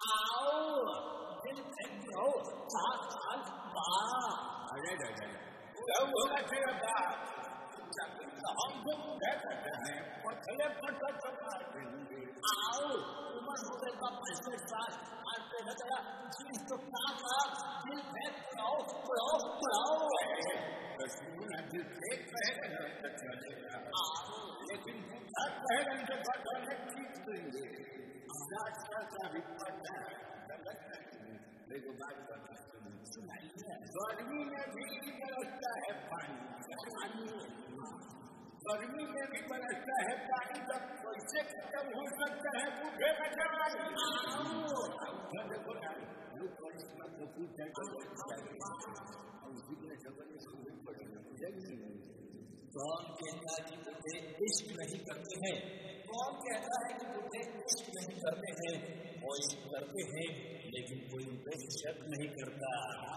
आओ दिल फेंक दो साथ अरे वो होगा तेरा बाप हम लोग क्या करते हैं पथले पटक चुका देंगे। आओ उम्र हो गई का 65 साल आज पे नजरा जीव तो का दिल फेंक बुलाओ दिल फेंक कहेगा तो चलेगा लेकिन बुढ़ा कहेगा तो पटने ठीक देंगे। आजकल का भी पता है गलत नहीं लेकिन बात करना सुनाइए। गर्मी में भी बरसता है पानी गर्मी में भी बरसता है पानी तब कैसे खत्म हो सकता है बूढ़े का जवानी। कौन कहता है कि बूढ़े इश्क नहीं करते हैं? कौन कहता है कि बूढ़े इश्क नहीं करते हैं? वो इश्क करते हैं लेकिन कोई उन पर शक नहीं करता।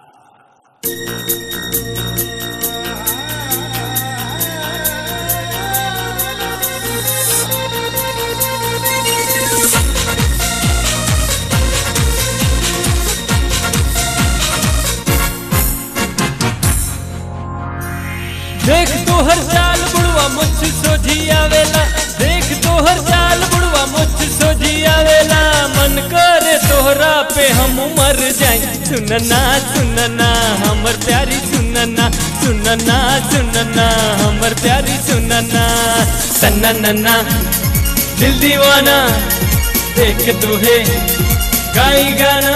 देख तो हर चाल बुढ़वा मुझ सोझी आवेला, देख तो हर चाल बुढ़वा मुझ सोझी आवेला। मन करे तोहरा पे हम मर जाए। सुनना सुनना हमर प्यारी सुनना सुनना सुनना हमर प्यारी सुनना। सन्ना दिल दीवाना देख तुहे गाई गाना।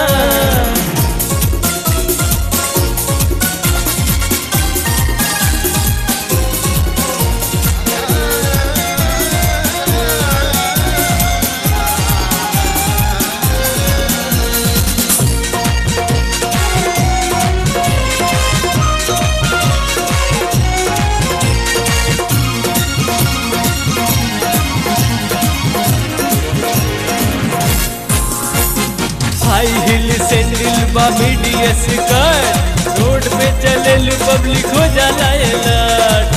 हाई हिल सैंडल बा मीडियस कट, रोड पे चले लू पब्लिक हो जाला अलर्ट।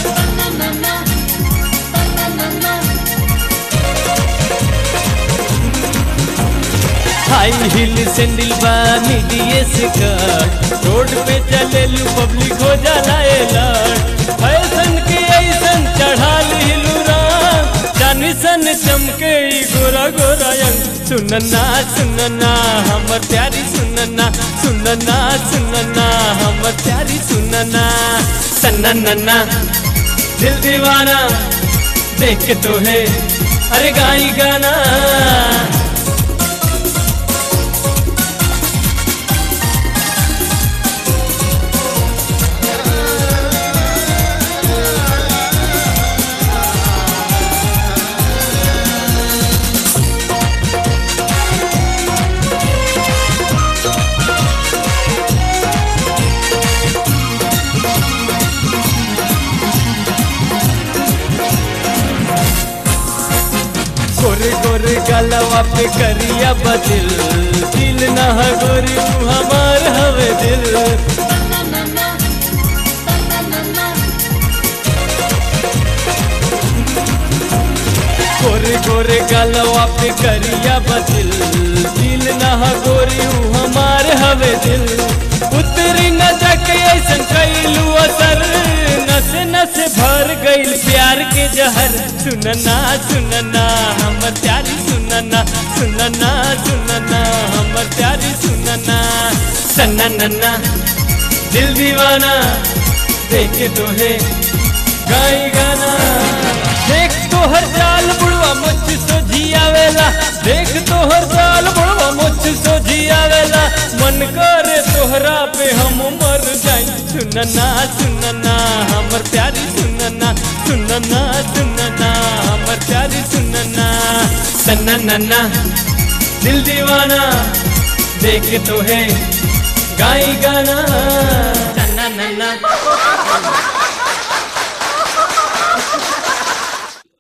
हाई हिल सैंडल बा मीडियस कट, रोड पे चले लू पब्लिक हो जाला अलर्ट। फैशन के ऐसन चढ़ा लिलू राम, चांदी सन चमके गोरा गोरा अंग। सुनना सुनना हमर प्यारी सुनना सुनना सुनना हमर प्यारी सुनना। सन्ना दिल दीवाना देख तो है अरे गाई गाना। गोरे गोरे गलवा पे करिया बदिल, दिल न गोरी हमार हवे दिल। गोरे गोरे गलवा पे करिया बदिल, दिल न गोरी हमार हवे दिल। उतरी न जाके ऐसन कैलू असर, नस नस भर गईल प्यार के जहर। सुनना सुनना हमर प्यारी सुनना सुनना सुनना हमर प्यारी सुनना। सन्ना दिल दीवाना देख तो है गाई गाना। देख तो हर चाल बुढ़वा मुझ सोझी आवेला, देख तो हर चाल बुढ़वा मुझ सोझी आवेला। मन करे तोहरा पे हम मर जाए। सुनना सुनना हमर प्यारी सुनना सुनना सुनना हमर प्यारी सुनना। सन्ना दिल दीवाना देख तो है गाई गाना। सन्ना